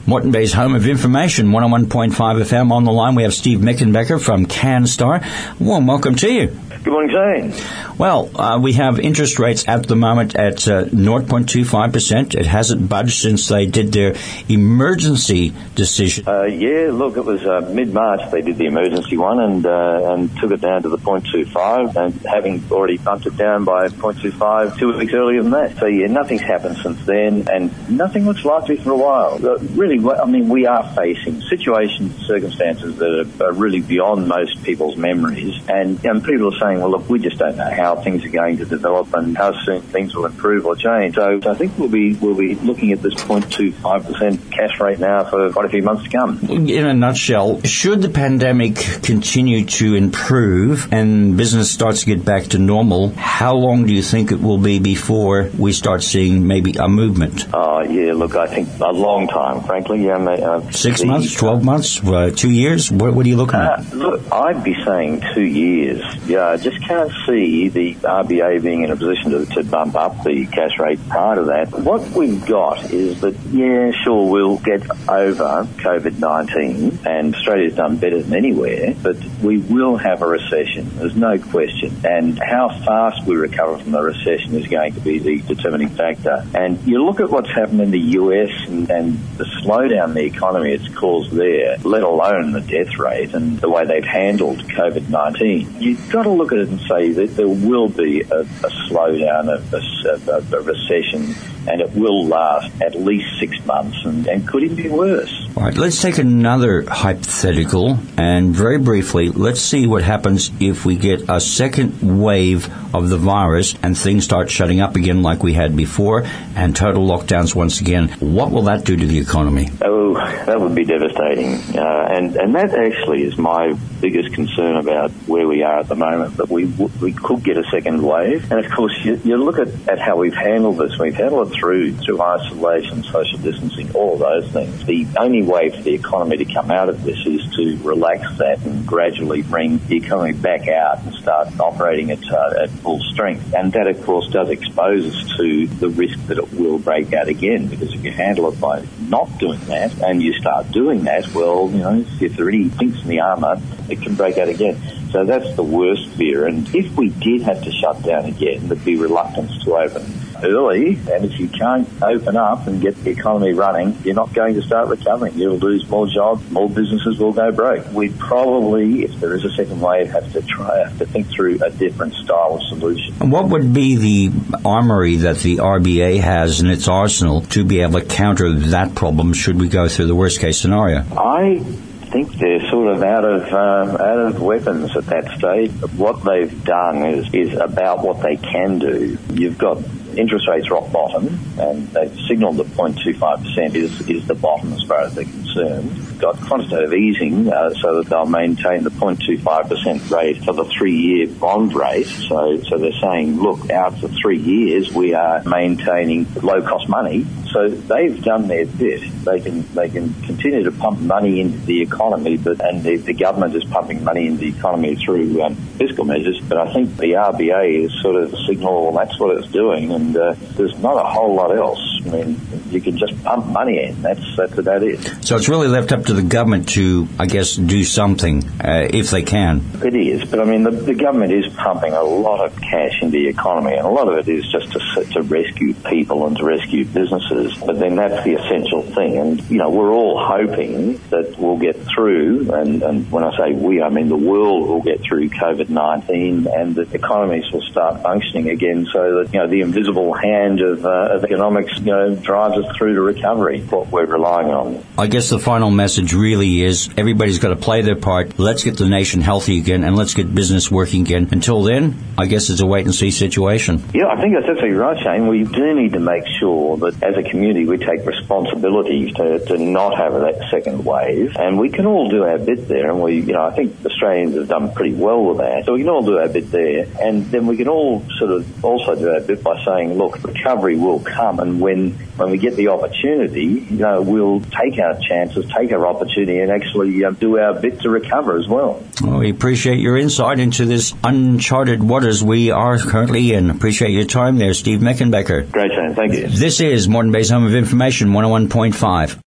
Moreton Bay's home of information, 101.5 FM. On the line, we have Steve Meckenbecker from CanStar. Warm welcome to you. Good morning, Jane. Well, we have interest rates at the moment at 0.25%. It hasn't budged since they did their emergency decision. Look, it was mid-March they did the emergency one and took it down to the 0.25, and having already bumped it down by 0.25 2 weeks earlier than that. So, nothing's happened since then, and nothing looks likely for a while. Really, we are facing situations, circumstances that are really beyond most people's memories, and people are saying, well, look, we just don't know how things are going to develop and how soon things will improve or change. So I think we'll be looking at this 0.25% cash rate now for quite a few months to come. In a nutshell, should the pandemic continue to improve and business starts to get back to normal, how long do you think it will be before we start seeing maybe a movement? Look, I think a long time, frankly. 6 months, 12 months, 2 years? What are you looking at? Look, I'd be saying 2 years. I just can't see the RBA being in a position to bump up the cash rate prior to that. What we've got is that, sure, we'll get over COVID-19, and Australia's done better than anywhere, but we will have a recession. There's no question. And how fast we recover from the recession is going to be the determining factor. And you look at what's happened in the US and the slowdown in the economy it's caused there, let alone the death rate and the way they've handled COVID-19. You've got to look at it and say that there will be a slowdown, a recession, and it will last at least 6 months and could even be worse. All right, let's take another hypothetical, and very briefly, let's see what happens if we get a second wave of the virus and things start shutting up again like we had before and total lockdowns once again. What will that do to the economy? Oh, that would be devastating. And that actually is my biggest concern about where we are at the moment, that we could get a second wave. And of course, you look at how we've handled this. We've handled it through isolation, social distancing, all of those things. The only way for the economy to come out of this is to relax that and gradually bring the economy back out and start operating at full strength. And that, of course, does expose us to the risk that it will break out again, because if you handle it by not doing that and you start doing that, well, if there are any chinks in the armour, it can break out again. So that's the worst fear. And if we did have to shut down again, there'd be reluctance to open early, and if you can't open up and get the economy running, you're not going to start recovering. You'll lose more jobs, more businesses will go broke. We'd probably, if there is a second wave, have to think through a different style of solution. And what would be the armory that the RBA has in its arsenal to be able to counter that problem should we go through the worst case scenario? I think they're sort of out of weapons at that stage. What they've done is about what they can do. You've got interest rates rock bottom, and they've signalled that 0.25% is the bottom as far as they're concerned. Got quantitative easing so that they'll maintain the 0.25% rate for the 3-year bond rate. So they're saying, look, out for 3 years we are maintaining low-cost money. So they've done their bit. They can continue to pump money into the economy, and the government is pumping money into the economy through fiscal measures. But I think the RBA is sort of signal, well, that's what it's doing, and there's not a whole lot else. I mean, you can just pump money in. That's about it. So it's really left up to the government to, I guess, do something if they can. It is, but I mean, the government is pumping a lot of cash into the economy, and a lot of it is just to rescue people and to rescue businesses. But then that's the essential thing, and we're all hoping that we'll get through. And when I say we, I mean the world will get through COVID-19, and the economies will start functioning again, so that the invisible hand of economics drives us through to recovery. What we're relying on. I guess the final message really is everybody's got to play their part. Let's get the nation healthy again, and let's get business working again. Until then, I guess it's a wait-and-see situation. Yeah, I think that's absolutely right, Shane. We do need to make sure that as a community we take responsibility to not have that second wave, and we can all do our bit there. And I think Australians have done pretty well with that, so we can all do our bit there. And then we can all sort of also do our bit by saying, look, recovery will come, and when we get the opportunity, we'll take our chances, take our opportunity, and actually do our bit to recover as well. Well, we appreciate your insight into this uncharted waters we are currently in. Appreciate your time there, Steve Meckenbecker. Great, Shane. Thank you. This is Moreton Bay's Home of Information, 101.5.